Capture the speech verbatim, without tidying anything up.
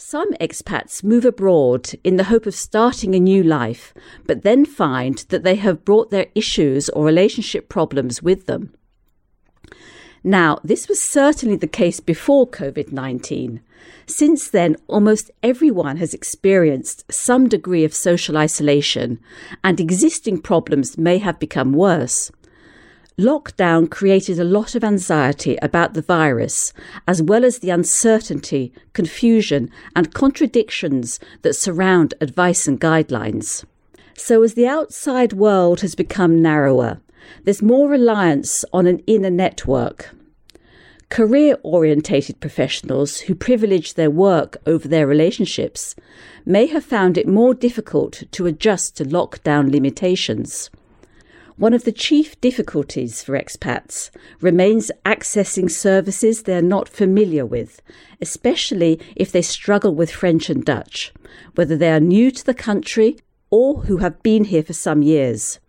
Some expats move abroad in the hope of starting a new life, but then find that they have brought their issues or relationship problems with them. Now, this was certainly the case before COVID nineteen. Since then, almost everyone has experienced some degree of social isolation, and existing problems may have become worse. Lockdown created a lot of anxiety about the virus, as well as the uncertainty, confusion, and contradictions that surround advice and guidelines. So as the outside world has become narrower, there's more reliance on an inner network. Career-orientated professionals who privilege their work over their relationships may have found it more difficult to adjust to lockdown limitations. One of the chief difficulties for expats remains accessing services they're not familiar with, especially if they struggle with French and Dutch, whether they are new to the country or who have been here for some years.